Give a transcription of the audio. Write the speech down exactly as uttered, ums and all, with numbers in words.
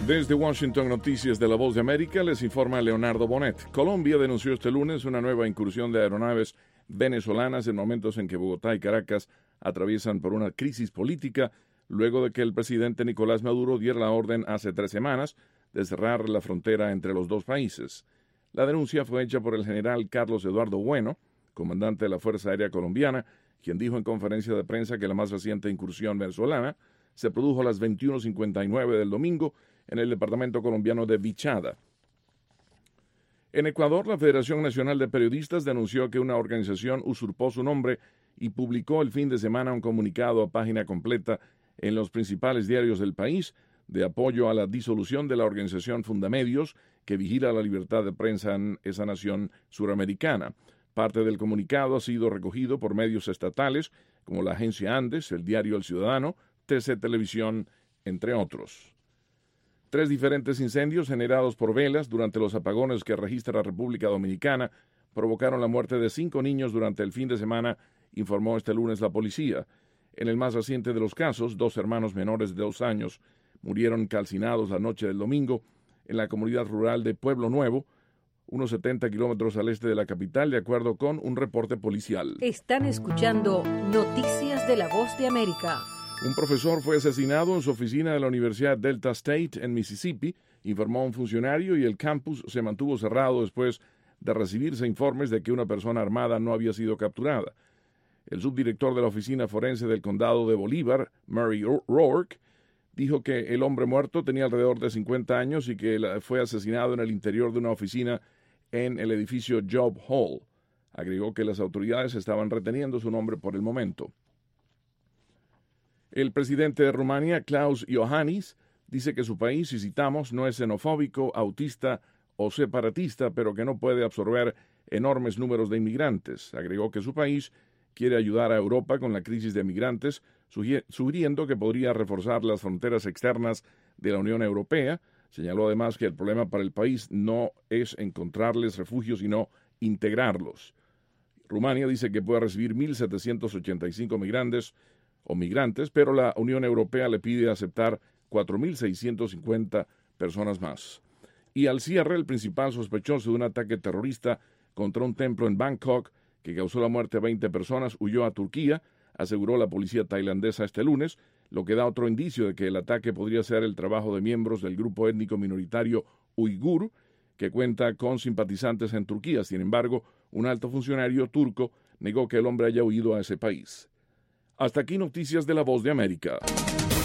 Desde Washington, Noticias de la Voz de América, les informa Leonardo Bonet. Colombia denunció este lunes una nueva incursión de aeronaves venezolanas en momentos en que Bogotá y Caracas atraviesan por una crisis política, luego de que el presidente Nicolás Maduro diera la orden hace tres semanas de cerrar la frontera entre los dos países. La denuncia fue hecha por el general Carlos Eduardo Bueno, comandante de la Fuerza Aérea Colombiana, quien dijo en conferencia de prensa que la más reciente incursión venezolana se produjo a las veintiuno cincuenta y nueve del domingo en el departamento colombiano de Vichada. En Ecuador, la Federación Nacional de Periodistas denunció que una organización usurpó su nombre y publicó el fin de semana un comunicado a página completa en los principales diarios del país de apoyo a la disolución de la organización Fundamedios, que vigila la libertad de prensa en esa nación suramericana. Parte del comunicado ha sido recogido por medios estatales como la agencia Andes, el diario El Ciudadano, T C Televisión, entre otros. Tres diferentes incendios generados por velas durante los apagones que registra la República Dominicana provocaron la muerte de cinco niños durante el fin de semana, informó este lunes la policía. En el más reciente de los casos, dos hermanos menores de dos años murieron calcinados la noche del domingo en la comunidad rural de Pueblo Nuevo, unos setenta kilómetros al este de la capital, de acuerdo con un reporte policial. Están escuchando Noticias de la Voz de América. Un profesor fue asesinado en su oficina de la Universidad Delta State en Mississippi, informó un funcionario, y el campus se mantuvo cerrado después de recibirse informes de que una persona armada no había sido capturada. El subdirector de la oficina forense del condado de Bolívar, Murray Rourke, dijo que el hombre muerto tenía alrededor de cincuenta años y que fue asesinado en el interior de una oficina en el edificio Job Hall. Agregó que las autoridades estaban reteniendo su nombre por el momento. El presidente de Rumania, Klaus Iohannis, dice que su país, y citamos, no es xenofóbico, autista o separatista, pero que no puede absorber enormes números de inmigrantes. Agregó que su país quiere ayudar a Europa con la crisis de migrantes, sugiriendo que podría reforzar las fronteras externas de la Unión Europea. Señaló además que el problema para el país no es encontrarles refugio, sino integrarlos. Rumania dice que puede recibir mil setecientos ochenta y cinco migrantes o migrantes, pero la Unión Europea le pide aceptar cuatro mil seiscientas cincuenta personas más. Y al cierre, el principal sospechoso de un ataque terrorista contra un templo en Bangkok, que causó la muerte de veinte personas, huyó a Turquía, aseguró la policía tailandesa este lunes, lo que da otro indicio de que el ataque podría ser el trabajo de miembros del grupo étnico minoritario uigur, que cuenta con simpatizantes en Turquía. Sin embargo, un alto funcionario turco negó que el hombre haya huido a ese país. Hasta aquí Noticias de la Voz de América.